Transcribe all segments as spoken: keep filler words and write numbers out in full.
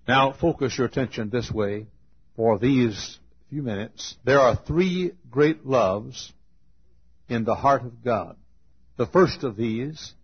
Now, focus your attention this way for these few minutes. There are three great loves in the heart of God. The first of these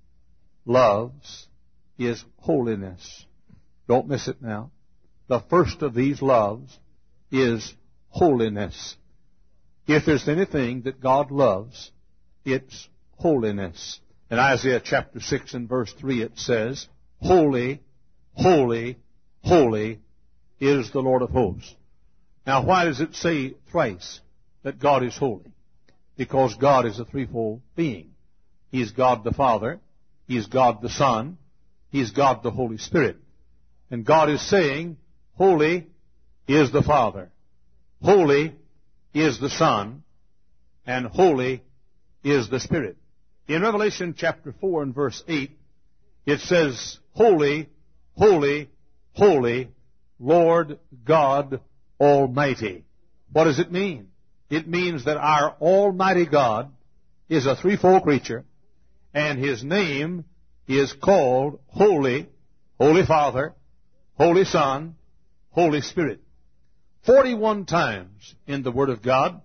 loves is holiness. Don't miss it now. The first of these loves is holiness. If there's anything that God loves, it's holiness. In Isaiah chapter six and verse three it says, Holy, holy, holy is the Lord of hosts. Now why does it say thrice that God is holy? Because God is a threefold being. He's God the Father, He's God the Son, He's God the Holy Spirit. And God is saying, Holy is the Father, holy is the Son, and holy is the Spirit. In Revelation chapter four and verse eight, it says, Holy, holy, holy, Lord God Almighty. What does it mean? It means that our Almighty God is a threefold creature, and His name is called Holy, Holy Father, Holy Son, Holy Spirit. Forty-one times in the Word of God,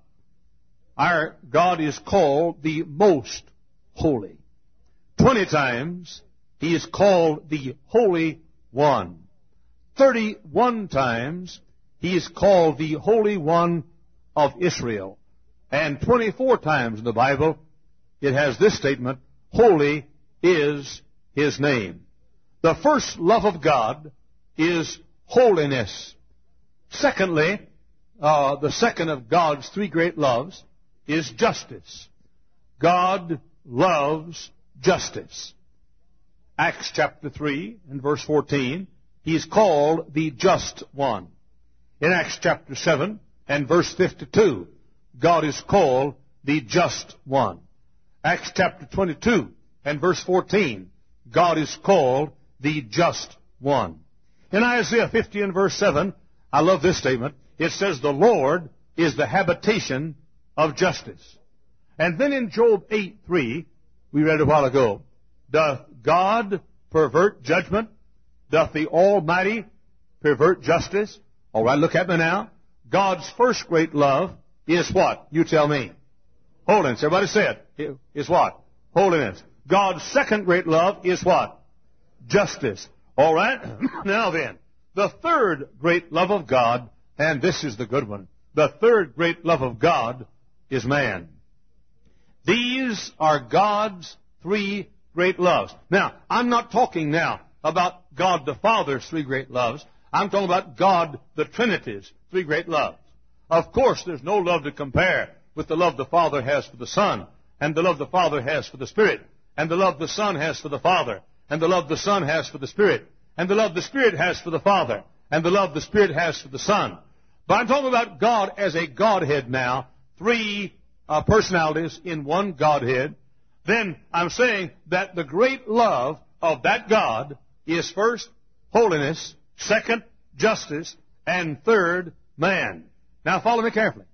our God is called the Most Holy. Twenty times He is called the Holy One. Thirty-one times He is called the Holy One of Israel. And twenty-four times in the Bible it has this statement, Holy is His name. The first love of God is holiness. Secondly, uh, the second of God's three great loves is justice. God loves justice. Acts chapter three and verse fourteen, He is called the Just One. In Acts chapter seven and verse fifty-two, God is called the Just One. Acts chapter twenty-two and verse fourteen, God is called the Just One. In Isaiah fifty and verse seven, I love this statement. It says, the Lord is the habitation of justice. And then in Job eight three, we read a while ago, doth God pervert judgment? Doth the Almighty pervert justice? All right, look at me now. God's first great love is what? You tell me. Holiness. Everybody say it. Is what? Holiness. God's second great love is what? Justice. All right? Now then, the third great love of God, and this is the good one, the third great love of God is man. These are God's three great loves. Now, I'm not talking now about God the Father's three great loves. I'm talking about God the Trinity's three great loves. Of course, there's no love to compare with the love the Father has for the Son, and the love the Father has for the Spirit, and the love the Son has for the Father, and the love the Son has for the Spirit, and the love the Spirit has for the Father, and the love the Spirit has for the Son. But I'm talking about God as a Godhead now, three uh, personalities in one Godhead. Then I'm saying that the great love of that God is first, holiness, second, justice, and third, man. Now follow me carefully.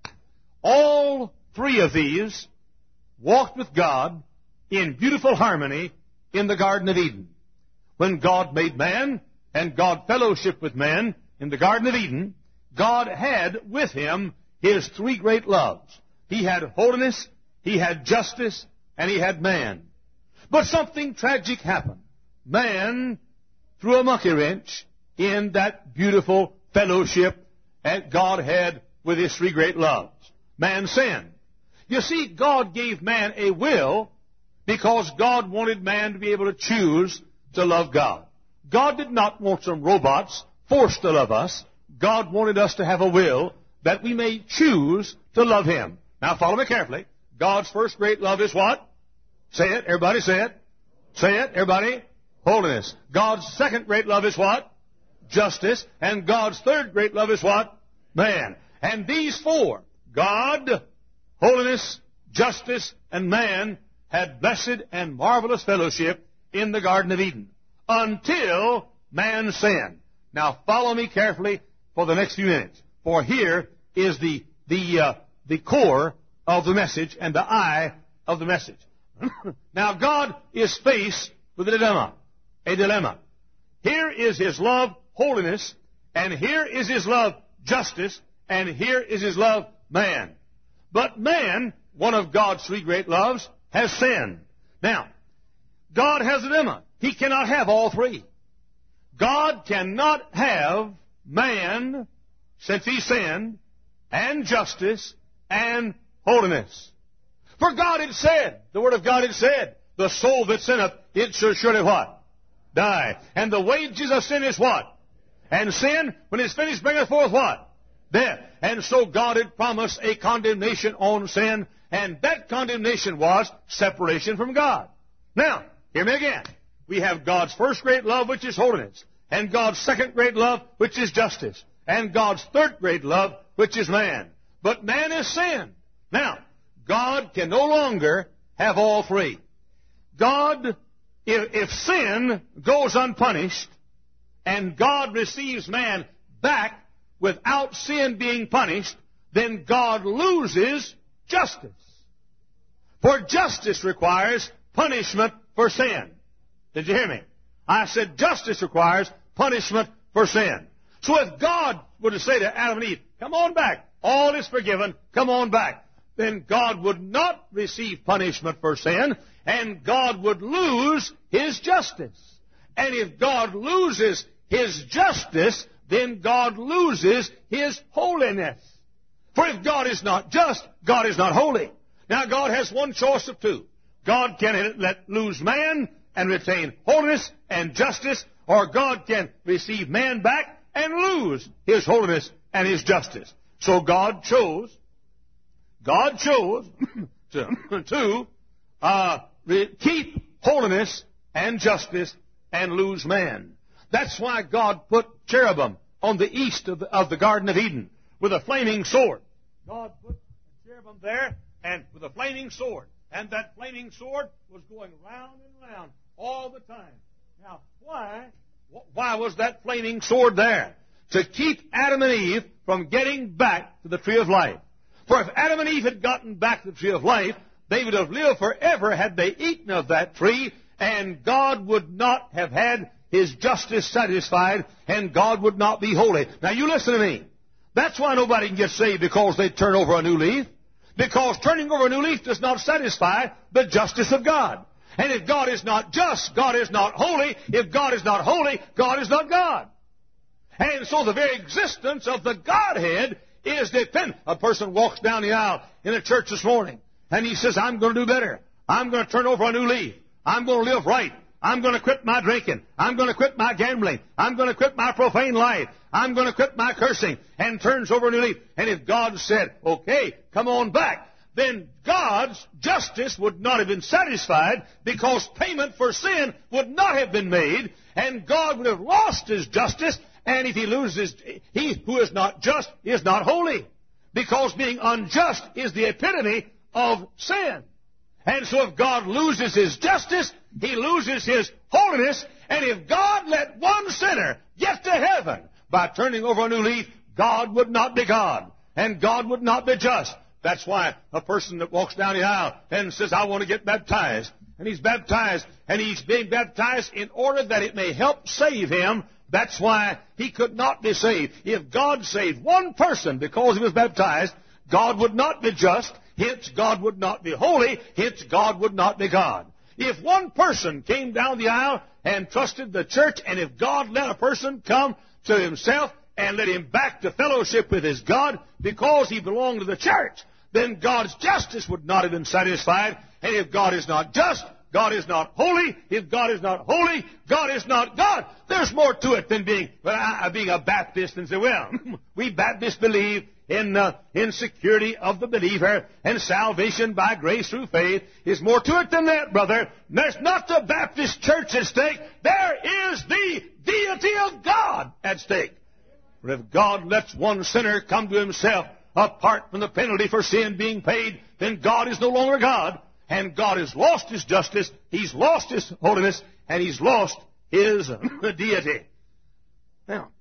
All three of these walked with God in beautiful harmony in the Garden of Eden. When God made man and God fellowshiped with man in the Garden of Eden, God had with Him His three great loves. He had holiness, He had justice, and He had man. But something tragic happened. Man threw a monkey wrench in that beautiful fellowship that God had with His three great loves. Man sinned. You see, God gave man a will because God wanted man to be able to choose to love God. God did not want some robots forced to love us. God wanted us to have a will that we may choose to love Him. Now follow me carefully. God's first great love is what? Say it. Everybody say it. Say it. Everybody. Holiness. God's second great love is what? Justice. And God's third great love is what? Man. And these four, God, holiness, justice, and man, had blessed and marvelous fellowship in the Garden of Eden until man sinned. Now follow me carefully for the next few minutes, for here is the the uh, the core of the message and the eye of the message. Now God is faced with a dilemma, a dilemma. Here is His love, holiness, And here is His love, justice, and here is His love, man. But man, one of God's three great loves, has sinned. Now, God has a dilemma. He cannot have all three. God cannot have man, since He sinned, and justice, and holiness. For God had said, the Word of God had said, the soul that sinneth, it shall surely what? Die. And the wages of sin is what? And sin, when it's finished, bringeth forth what? Death. And so God had promised a condemnation on sin, and that condemnation was separation from God. Now, hear me again. We have God's first great love, which is holiness, and God's second great love, which is justice, and God's third great love, which is man. But man has sinned. Now, God can no longer have all three. God, if, if sin goes unpunished, and God receives man back without sin being punished, then God loses justice. For justice requires punishment for sin. Did you hear me? I said justice requires punishment for sin. So if God were to say to Adam and Eve, come on back, all is forgiven, come on back, then God would not receive punishment for sin, and God would lose His justice. And if God loses His justice, then God loses His holiness. For if God is not just, God is not holy. Now God has one choice of two. God can let lose man and retain holiness and justice, or God can receive man back and lose His holiness and His justice. So God chose, God chose to, to uh, keep holiness and justice and lose man. That's why God put cherubim on the east of the, of the Garden of Eden with a flaming sword. God put a cherubim there and with a flaming sword. And that flaming sword was going round and round all the time. Now, why? Why was that flaming sword there? To keep Adam and Eve from getting back to the tree of life. For if Adam and Eve had gotten back to the tree of life, they would have lived forever had they eaten of that tree, and God would not have had His justice satisfied, and God would not be holy. Now you listen to me. That's why nobody can get saved, because they turn over a new leaf. Because turning over a new leaf does not satisfy the justice of God. And if God is not just, God is not holy. If God is not holy, God is not God. And so the very existence of the Godhead is dependent. A person walks down the aisle in a church this morning, and he says, I'm going to do better. I'm going to turn over a new leaf. I'm going to live right. I'm going to quit my drinking. I'm going to quit my gambling. I'm going to quit my profane life. I'm going to quit my cursing, and turns over a new leaf. And if God said, okay, come on back, then God's justice would not have been satisfied, because payment for sin would not have been made, and God would have lost His justice. And if He loses, he who is not just is not holy, because being unjust is the epitome of sin. And so if God loses His justice, He loses His holiness. And if God let one sinner get to heaven by turning over a new leaf, God would not be God, and God would not be just. That's why a person that walks down the aisle and says, I want to get baptized, and he's baptized, and he's being baptized in order that it may help save him. That's why he could not be saved. If God saved one person because he was baptized, God would not be just, hence God would not be holy, hence God would not be God. If one person came down the aisle and trusted the church, and if God let a person come to Himself and led him back to fellowship with his God because he belonged to the church, then God's justice would not have been satisfied. And if God is not just, God is not holy. If God is not holy, God is not God. There's more to it than being, well, I, being a Baptist and say, well, we Baptists believe in uh, in security of the believer, and salvation by grace through faith. Is more to it than that, brother. There's not the Baptist church at stake. There is the deity of God at stake. For if God lets one sinner come to Himself apart from the penalty for sin being paid, then God is no longer God, and God has lost His justice, He's lost His holiness, and He's lost His deity. Now,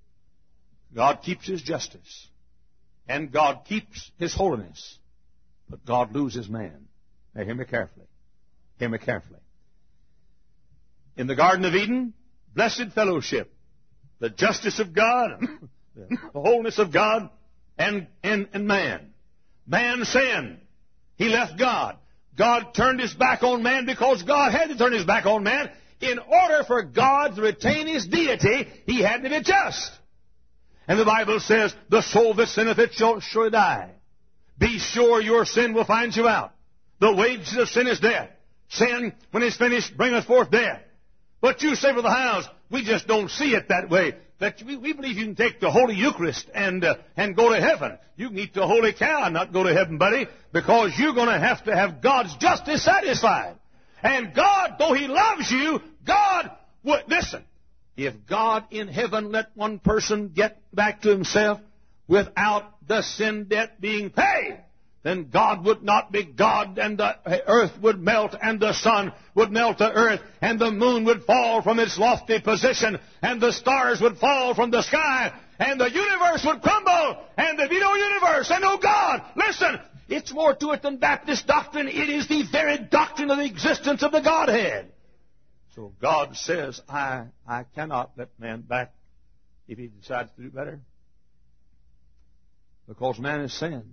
God keeps His justice, and God keeps His holiness, but God loses man. Now, hear me carefully. Hear me carefully. In the Garden of Eden, blessed fellowship the justice of God, the holiness of God, and, and, and man. Man sinned. He left God. God turned his back on man because God had to turn his back on man. In order for God to retain his deity, he had to be just. And the Bible says, the soul that sinneth it shall surely die. Be sure your sin will find you out. The wages of sin is death. Sin, when it's finished, bringeth forth death. But you say for the house, we just don't see it that way. That we, we believe you can take the Holy Eucharist and uh, and go to heaven. You can eat the Holy Cow and not go to heaven, buddy, because you're going to have to have God's justice satisfied. And God, though He loves you, God would, listen, if God in heaven let one person get back to himself without the sin debt being paid, then God would not be God, and the earth would melt, and the sun would melt the earth, and the moon would fall from its lofty position, and the stars would fall from the sky, and the universe would crumble, and there'd be no universe and no God. Listen, it's more to it than Baptist doctrine. It is the very doctrine of the existence of the Godhead. So God says, I, I cannot let man back if he decides to do better, because man has sinned.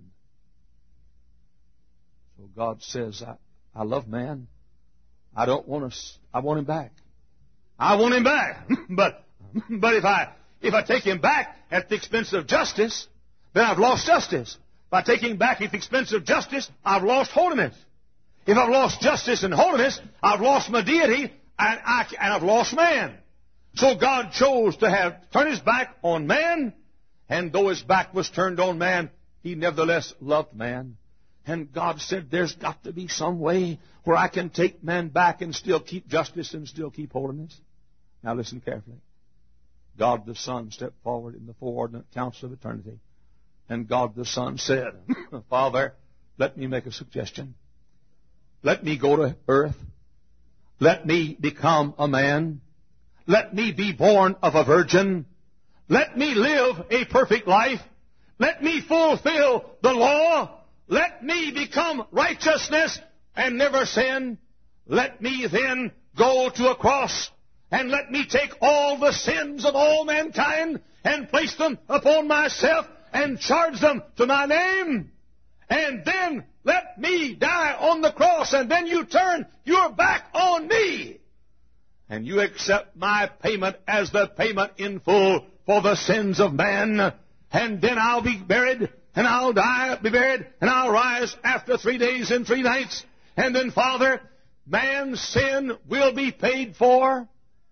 So God says, I, I love man. I don't want to, I want him back. I want him back. but, but if I, if I take him back at the expense of justice, then I've lost justice. If I take him back at the expense of justice, I've lost holiness. If I've lost justice and holiness, I've lost my deity, and, I, and I've lost man. So God chose to have, turn his back on man, and though his back was turned on man, he nevertheless loved man. And God said, there's got to be some way where I can take man back and still keep justice and still keep holiness. Now listen carefully. God the Son stepped forward in the foreordinate counsel of eternity. And God the Son said, Father, let me make a suggestion. Let me go to earth. Let me become a man. Let me be born of a virgin. Let me live a perfect life. Let me fulfill the law. Let me become righteousness and never sin. Let me then go to a cross, and let me take all the sins of all mankind and place them upon myself and charge them to my name. And then let me die on the cross, and then you turn your back on me. And you accept my payment as the payment in full for the sins of man. And then I'll be buried, and I'll die, be buried, and I'll rise after three days and three nights. And then, Father, man's sin will be paid for,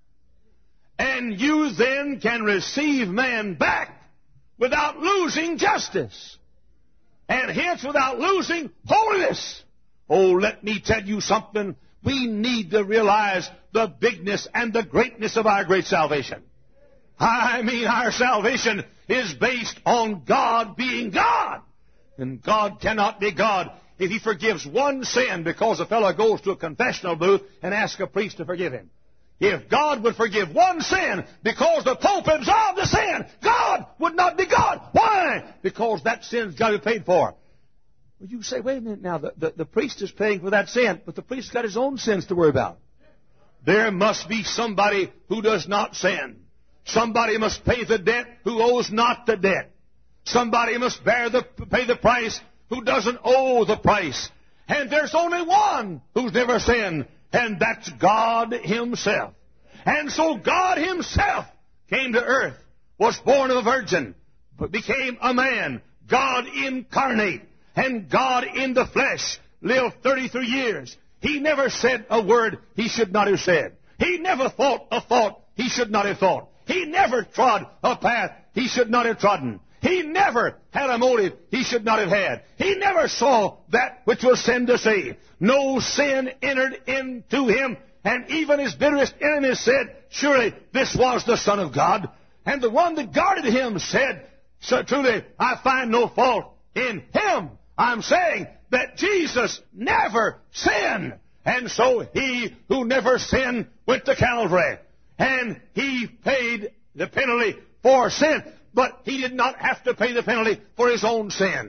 and you then can receive man back without losing justice, and hence without losing holiness. Oh, let me tell you something. We need to realize the bigness and the greatness of our great salvation. I mean, our salvation is based on God being God. And God cannot be God if He forgives one sin because a fellow goes to a confessional booth and asks a priest to forgive him. If God would forgive one sin because the Pope absolved the sin, God would not be God. Why? Because that sin's got to be paid for. Well, you say, wait a minute now, the, the, the priest is paying for that sin, but the priest's got his own sins to worry about. There must be somebody who does not sin. Somebody must pay the debt who owes not the debt. Somebody must bear the, pay the price who doesn't owe the price. And there's only one who's never sinned, and that's God Himself. And so God Himself came to earth, was born of a virgin, but became a man, God incarnate, and God in the flesh, lived thirty-three years. He never said a word He should not have said. He never thought a thought He should not have thought. He never trod a path He should not have trodden. He never had a motive He should not have had. He never saw that which was sin to see. No sin entered into Him, and even His bitterest enemies said, surely this was the Son of God. And the one that guarded Him said, so truly I find no fault in Him. I'm saying that Jesus never sinned. And so He who never sinned went to Calvary. And He paid the penalty for sin. But He did not have to pay the penalty for His own sin.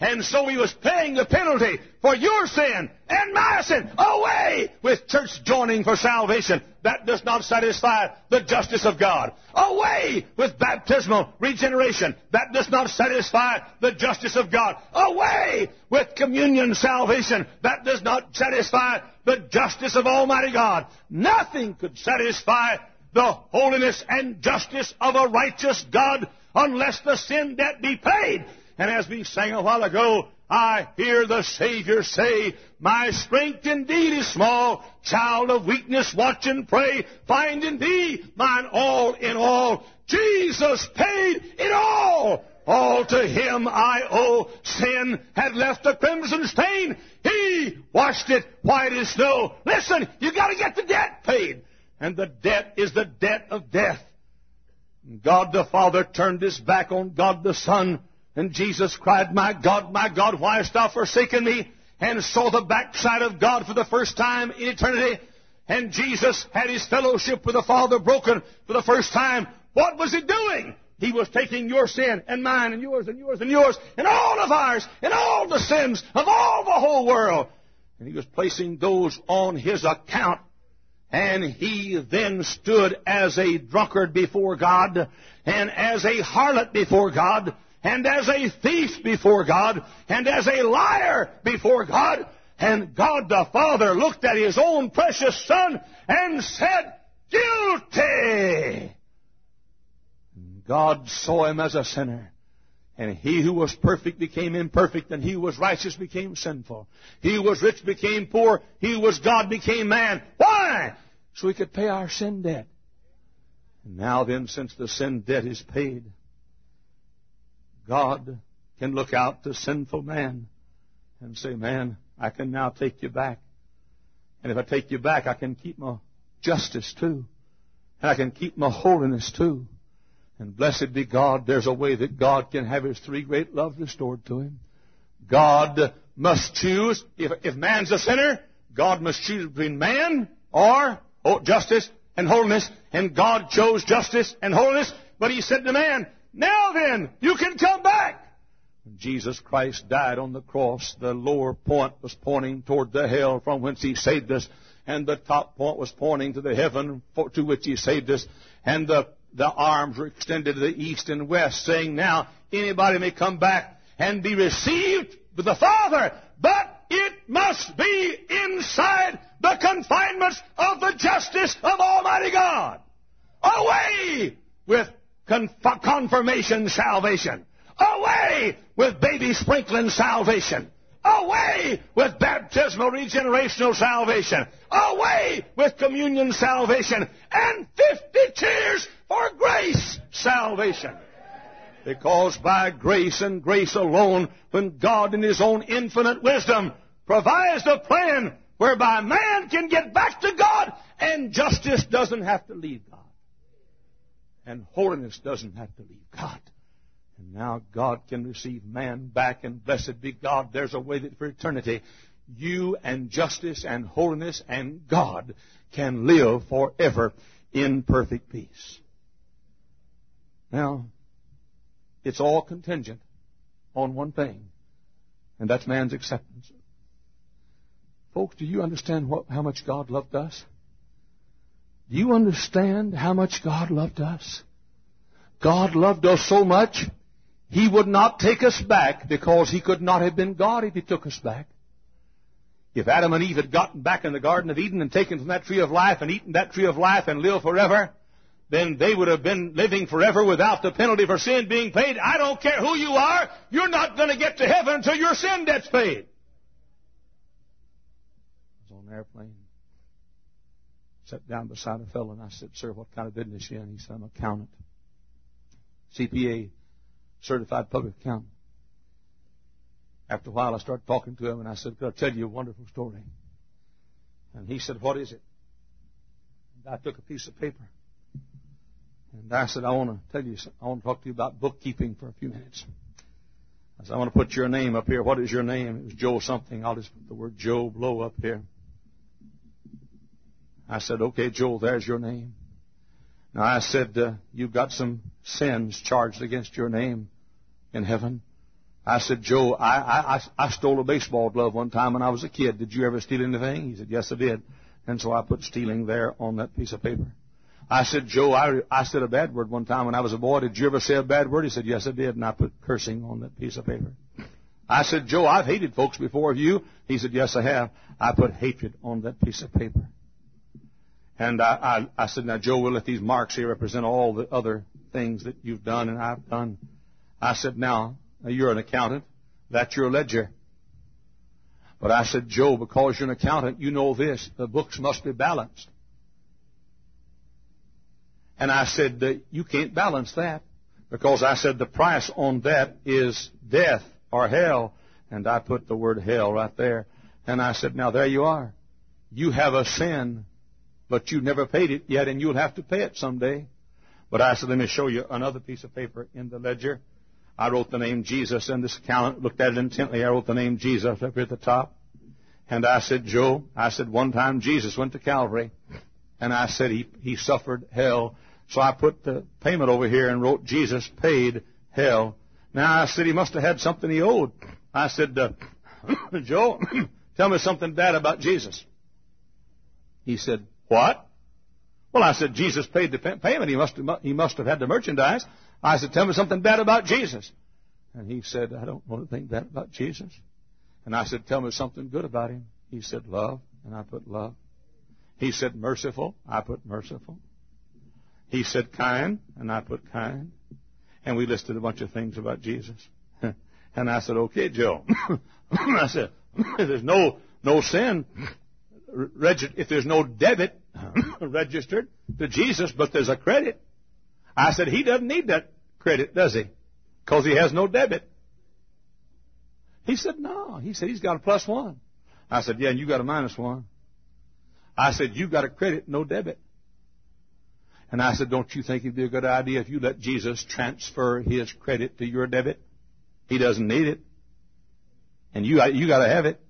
And so he was paying the penalty for your sin and my sin. Away with church joining for salvation. That does not satisfy the justice of God. Away with baptismal regeneration. That does not satisfy the justice of God. Away with communion salvation. That does not satisfy the justice of Almighty God. Nothing could satisfy the holiness and justice of a righteous God unless the sin debt be paid. And as we sang a while ago, I hear the Savior say, my strength indeed is small, child of weakness, watch and pray, find in thee mine all in all. Jesus paid it all. All to him I owe. Sin had left a crimson stain. He washed it white as snow. Listen, you got to get the debt paid. And the debt is the debt of death. God the Father turned his back on God the Son. And Jesus cried, my God, my God, why hast thou forsaken me? And saw the backside of God for the first time in eternity. And Jesus had his fellowship with the Father broken for the first time. What was he doing? He was taking your sin and mine and yours and yours and yours and all of ours and all the sins of all the whole world. And he was placing those on his account. And he then stood as a drunkard before God and as a harlot before God, and as a thief before God, and as a liar before God. And God the Father looked at his own precious Son and said, guilty! God saw him as a sinner. And he who was perfect became imperfect, and he who was righteous became sinful. He who was rich became poor. He who was God became man. Why? So he could pay our sin debt. And now then, since the sin debt is paid, God can look out to sinful man and say, man, I can now take you back. And if I take you back, I can keep my justice too. And I can keep my holiness too. And blessed be God, there's a way that God can have his three great loves restored to him. God must choose. If, if man's a sinner, God must choose between man or oh, justice and holiness. And God chose justice and holiness. But he said to man, now then, you can come back. When Jesus Christ died on the cross, the lower point was pointing toward the hell from whence he saved us. And the top point was pointing to the heaven for, to which he saved us. And the, the arms were extended to the east and west, saying, now anybody may come back and be received with the Father, but it must be inside the confinements of the justice of Almighty God. Away with Conf- confirmation salvation. Away with baby sprinkling salvation. Away with baptismal regenerational salvation. Away with communion salvation. And fifty cheers for grace salvation. Because by grace and grace alone, when God in his own infinite wisdom provides the plan whereby man can get back to God and justice doesn't have to leave God. And holiness doesn't have to leave God. And now God can receive man back, and blessed be God, there's a way that for eternity you and justice and holiness and God can live forever in perfect peace. Now, it's all contingent on one thing, and that's man's acceptance. Folks, do you understand what, how much God loved us? Do you understand how much God loved us? God loved us so much, he would not take us back because he could not have been God if he took us back. If Adam and Eve had gotten back in the Garden of Eden and taken from that tree of life and eaten that tree of life and lived forever, then they would have been living forever without the penalty for sin being paid. I don't care who you are, you're not going to get to heaven until your sin debt's paid. I was on an airplane. Sat down beside a fellow and I said, sir, what kind of business you in? He said, I'm an accountant. C P A, certified public accountant. After a while I started talking to him and I said, could I tell you a wonderful story? And he said, what is it? And I took a piece of paper. And I said, I want to tell you, I want to talk to you about bookkeeping for a few minutes. I said, I want to put your name up here. What is your name? It was Joe something. I'll just put the word Joe Blow up here. I said, okay, Joel, there's your name. Now, I said, uh, you've got some sins charged against your name in heaven. I said, Joe, I, I, I stole a baseball glove one time when I was a kid. Did you ever steal anything? He said, yes, I did. And so I put stealing there on that piece of paper. I said, Joe, I, I said a bad word one time when I was a boy. Did you ever say a bad word? He said, yes, I did. And I put cursing on that piece of paper. I said, Joe, I've hated folks before. Have you? He said, yes, I have. I put hatred on that piece of paper. And I, I, I said, now, Joe, we'll let these marks here represent all the other things that you've done and I've done. I said, now, you're an accountant. That's your ledger. But I said, Joe, because you're an accountant, you know this. The books must be balanced. And I said, you can't balance that. Because I said, the price on that is death or hell. And I put the word hell right there. And I said, now, there you are. You have a sin, but you never paid it yet, and you'll have to pay it someday. But I said, let me show you another piece of paper in the ledger. I wrote the name Jesus, and this accountant looked at it intently. I wrote the name Jesus up here at the top. And I said, Joe, I said, one time Jesus went to Calvary, and I said he, he suffered hell. So I put the payment over here and wrote Jesus paid hell. Now, I said he must have had something he owed. I said, uh, Joe, tell me something bad about Jesus. He said, what? Well, I said, Jesus paid the payment. He must have, he must have had the merchandise. I said, tell me something bad about Jesus. And he said, I don't want to think bad about Jesus. And I said, tell me something good about him. He said, love. And I put love. He said, merciful. I put merciful. He said, kind. And I put kind. And we listed a bunch of things about Jesus. And I said, okay, Joe. I said, if there's no, no sin, if there's no debit registered to Jesus, but there's a credit, I said, he doesn't need that credit, does he? Because he has no debit. He said, no. He said, he's got a plus one. I said, yeah, and you got a minus one. I said, you got a credit, no debit. And I said, don't you think it'd be a good idea if you let Jesus transfer his credit to your debit? He doesn't need it. And you, you got to have it.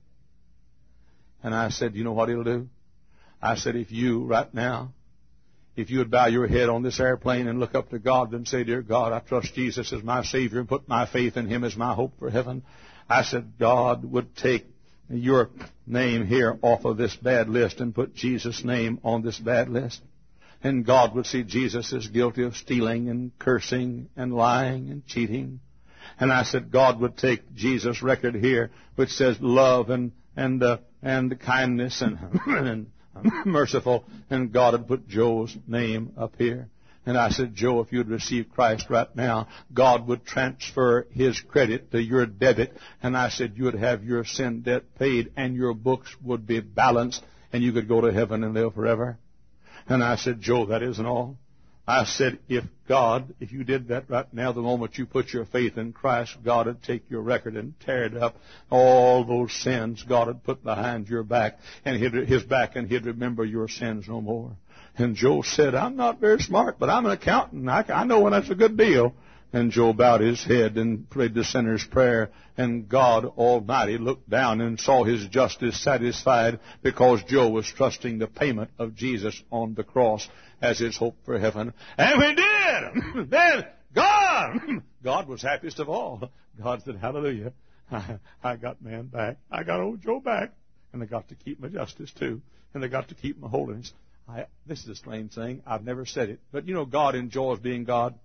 And I said, you know what he'll do? I said, if you, right now, if you would bow your head on this airplane and look up to God and say, dear God, I trust Jesus as my Savior and put my faith in him as my hope for heaven. I said, God would take your name here off of this bad list and put Jesus' name on this bad list. And God would see Jesus as guilty of stealing and cursing and lying and cheating. And I said, God would take Jesus' record here, which says love and, and, uh, and kindness and, and merciful, and God had put Joe's name up here. And I said, Joe, if you'd receive Christ right now, God would transfer his credit to your debit. And I said, you would have your sin debt paid, and your books would be balanced, and you could go to heaven and live forever. And I said, Joe, that isn't all. I said, if God, if you did that right now, the moment you put your faith in Christ, God would take your record and tear it up. All those sins God had put behind your back and his back, and he'd remember your sins no more. And Joe said, I'm not very smart, but I'm an accountant. I, I know when that's a good deal. And Joe bowed his head and prayed the sinner's prayer. And God Almighty looked down and saw his justice satisfied, because Joe was trusting the payment of Jesus on the cross as his hope for heaven. And we did! Then God, God was happiest of all. God said, hallelujah. I, I got man back. I got old Joe back. And I got to keep my justice too. And I got to keep my holiness. I, this is a strange thing. I've never said it. But you know, God enjoys being God.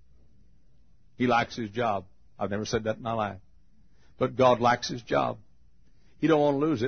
He likes his job. I've never said that in my life. But God likes his job. He don't want to lose it.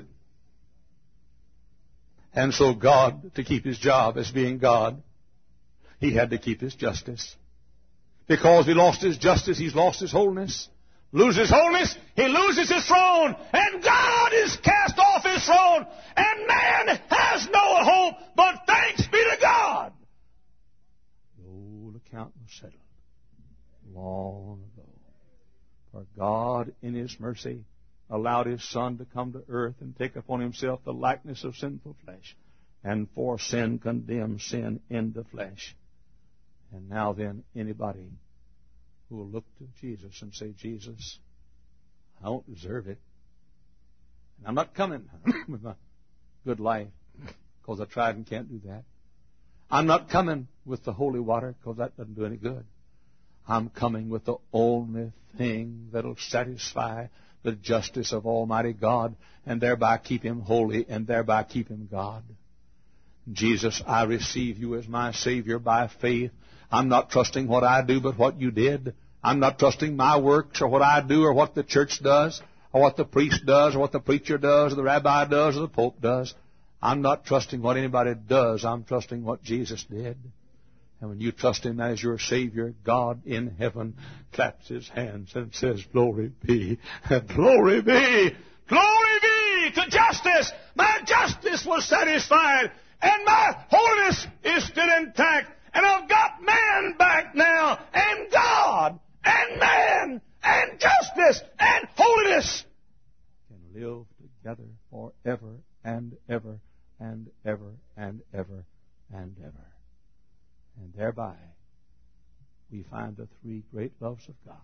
And so God, to keep his job as being God, he had to keep his justice. Because he lost his justice, he's lost his holiness. Loses holiness, he loses his throne. And God is cast off his throne. And man has no hope, but thanks be to God. The old account was settled long ago. For God, in his mercy, allowed his Son to come to earth and take upon himself the likeness of sinful flesh, and for sin condemn sin in the flesh. And now then, anybody who will look to Jesus and say, Jesus, I don't deserve it. And I'm not coming with my good life, because I tried and can't do that. I'm not coming with the holy water, because that doesn't do any good. I'm coming with the only thing that'll satisfy the justice of Almighty God and thereby keep Him holy and thereby keep Him God. Jesus, I receive You as my Savior by faith. I'm not trusting what I do but what You did. I'm not trusting my works or what I do or what the church does or what the priest does or what the preacher does or the rabbi does or the pope does. I'm not trusting what anybody does. I'm trusting what Jesus did. And when you trust Him as your Savior, God in heaven claps His hands and says, glory be, glory be, glory be to justice. My justice was satisfied and my holiness is still intact. And I've got man back now, and God, and man, and justice, and holiness can live together forever and ever and ever and ever and ever. And thereby we find the three great loves of God.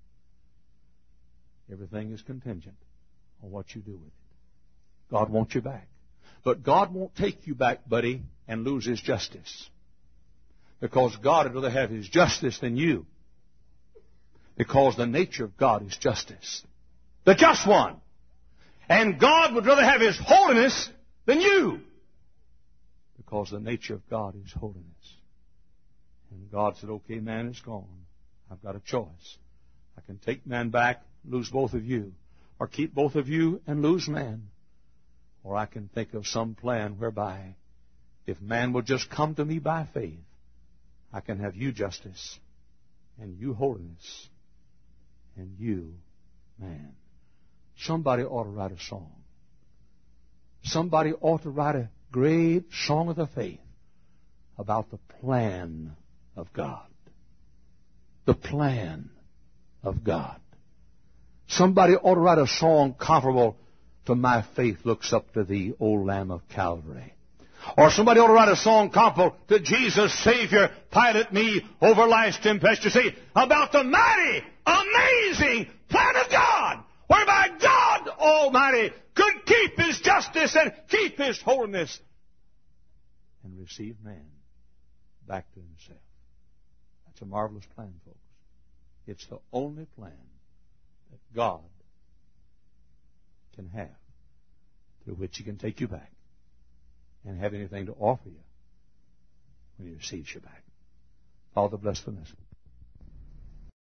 Everything is contingent on what you do with it. God wants you back. But God won't take you back, buddy, and lose His justice. Because God would rather have His justice than you. Because the nature of God is justice. The just one. And God would rather have His holiness than you. Because the nature of God is holiness. And God said, okay, man is gone. I've got a choice. I can take man back, lose both of you. Or keep both of you and lose man. Or I can think of some plan whereby if man will just come to me by faith, I can have you justice, and you holiness, and you man. Somebody ought to write a song. Somebody ought to write a great song of the faith about the plan of God. The plan of God. Somebody ought to write a song comparable to My Faith Looks Up to Thee, O Lamb of Calvary. Or somebody ought to write a song comparable to Jesus, Savior, pilot me over life's tempestuosity, about the mighty, amazing plan of God, whereby God Almighty could keep His justice and keep His holiness and receive man back to Himself. That's a marvelous plan, folks. It's the only plan that God can have through which He can take you back and have anything to offer you when He receives you back. Father, bless the message.